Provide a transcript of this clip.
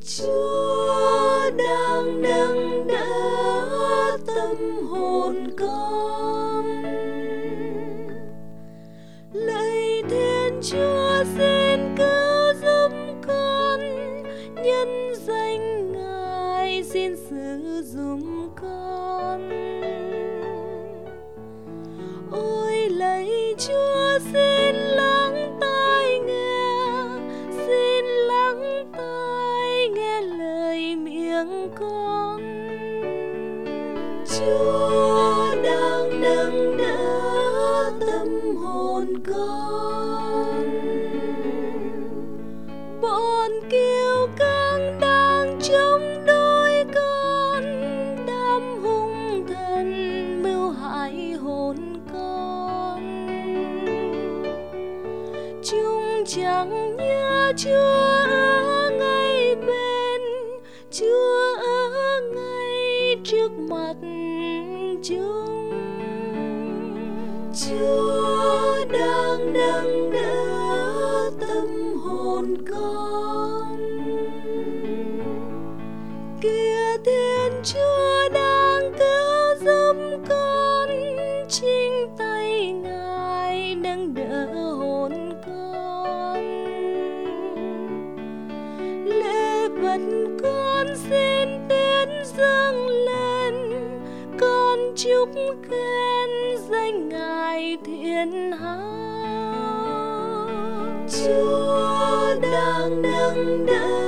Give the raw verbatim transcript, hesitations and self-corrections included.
Chúa đang nâng đỡ tâm hồn con. Lạy Thiên Chúa, xin cứu giúp con, nhân danh Ngài xin sử dụng con. Ôi lạy Chúa, xin lắng tai nghe, xin lắng tai nghe lời miệng con. Chúa đang nâng đỡ tâm hồn con. Bọn kiêu căng đang chống đối con, đám hung thần mưu hại hồn con. Chúng chẳng nhớ Chúa ở ngay bên, Chúa ở ngay trước mặt chúng. Chúa đang nâng đỡ tâm hồn con. Kìa Thiên Chúa đang cứu giúp con, chính tay Ngài nâng đỡ hồn con. Lễ vật con xin tiến dâng lên, con chúc khen danh Ngài thiên hào. Chúa đang nâng đỡ